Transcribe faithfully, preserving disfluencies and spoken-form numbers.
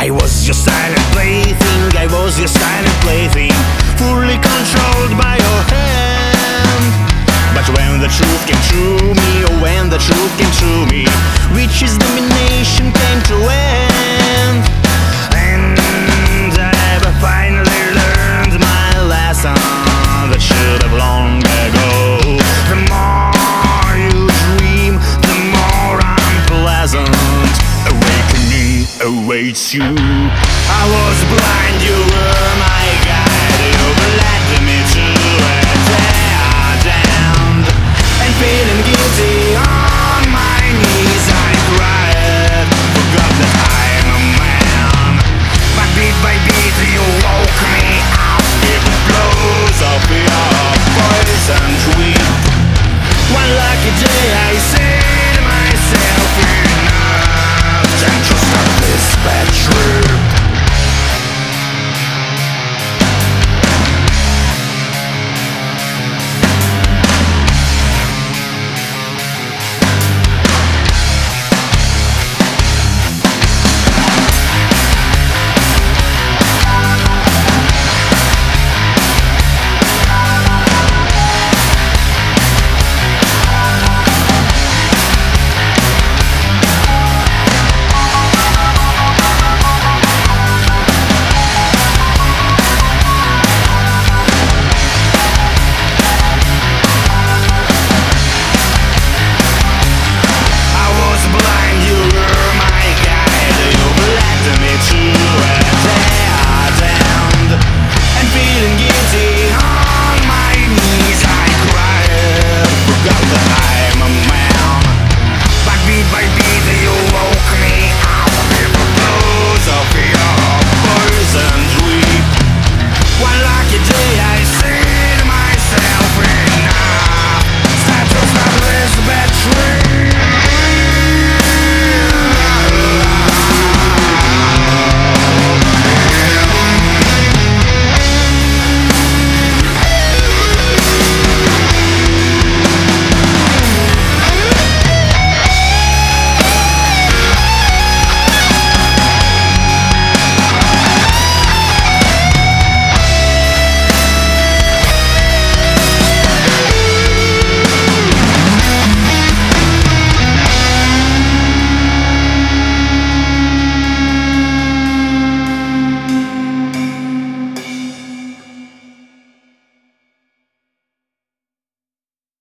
I was your silent plaything, I was your silent plaything, fully controlled by your hand. But when the truth came to me, oh when the truth came to me, which is domination came to end. And I finally learned my lesson that should have long ago. The more you dream, the more unpleasant awakening awaits you. I was blind, you were my guide, you led me to a dead end, and feeling